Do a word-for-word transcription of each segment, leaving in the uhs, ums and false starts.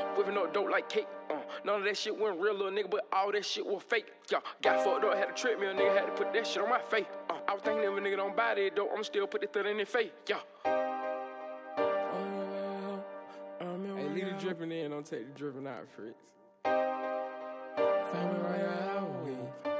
whipping up dope like cake. Uh, none of that shit wasn't real, little nigga, but all that shit was fake. Yeah, got fucked up, had to trip me, a nigga had to put that shit on my face. Uh, I was thinking if a nigga don't buy that dope, I'ma still put the third in their face. Yeah. Hey, leave the dripping in, don't take the dripping out, Fritz. Find me right out with.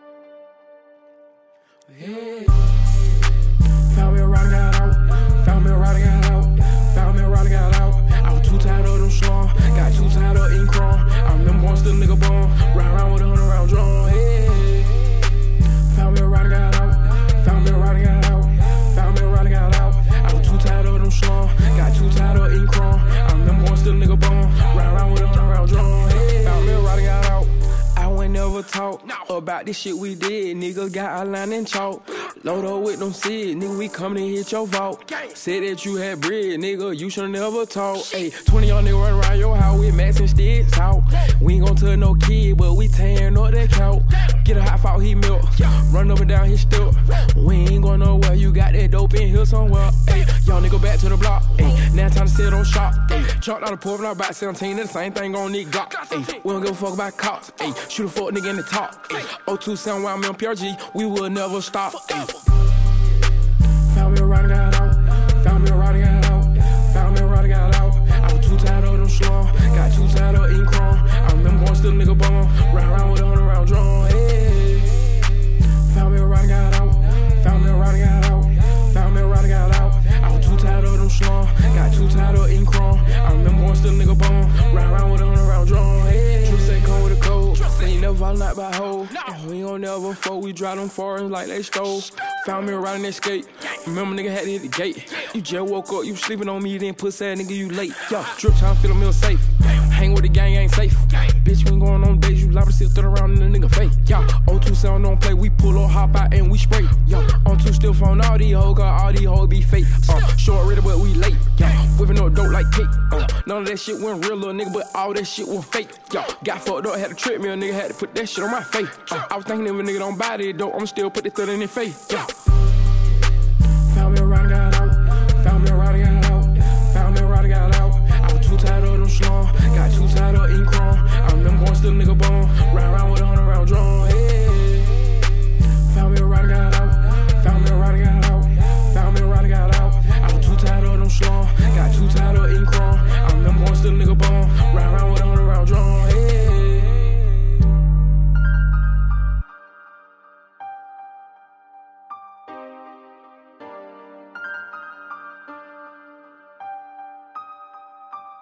Hey. Found me a ride, got out. Found me a ride, got out. Found me a ride, got out. I was too tired of them strong. Got too tired of eating crawl. I remember going still nigga born. Ride around with a hundred round drum. Hey. Found me a ride, got out. Found me a ride, got out. Found me a ride, got out. I was too tired of them strong. Got too tired of eating crawl. I remember going still nigga born. Ride around with a hundred round drum. Hey. Found me a ride, got out. I wouldn't never talk about this shit we did. Nigga got outline and chalk. Load up with them Sid, nigga, we coming to hit your vault. Said that you had bread, nigga, you should never talk. Ayy, twenty young nigga run around your house with Max and sticks out. We ain't gon' tell no kid, but we tearing up that couch. Get a hot fall, he melt. Run up and down his step. We ain't going nowhere, you got that dope in here somewhere. Ayy, y'all nigga back to the block. Ayy, now time to sit on shop. Ayy, jumped out the porch when I was about seventeen, that's the same thing gon' need Glock. Ayy, we don't give a fuck about cops. Ayy, shoot a fuck nigga in the top. Ayy, oh two seven while I'm on P R G, we will never stop. Ayy. Found me a ride, got out. Found me a ride, got out. Found me a ride, got out. I was too tired of them strong. Got too tired of eating crawl. I remember going still nigga born. Ride around with a hundred round drum. Hey. Found me a ride, got out. Found me a ride, got out. Found me a ride, got out. I was too tired of them strong. Got too tired of eating crawl. I remember going still nigga born. Ride around with a hundred round drum. Hey. True say come with a code. We ain't never fall out by hoe. And we gon' never fall. We drive them foreigns like they stole. Found me a ride in that skate. Remember nigga had to hit the gate. You just woke up, you sleeping on me, then pussy ass nigga, you late. Yo, drip tryna feel a meal safe. Hang with the gang, ain't safe. Bitch, we ain't going on dates, you liable to sit throw around in the nigga face. Yo, oh two seven don't play, we pull up, hop out, and we spray. Yo, on two still phone, all these hoes, got all these hoes be fake. Uh, short ready, but we late. Yo, whipping up dope like cake. Uh, none of that shit went real, little nigga, but all that shit was fake. Yo, got fucked up, had to trip me, a nigga had to put that shit on my face. Uh, I was thinking if a nigga don't buy that dope, I'ma still put the third in their face. Yo.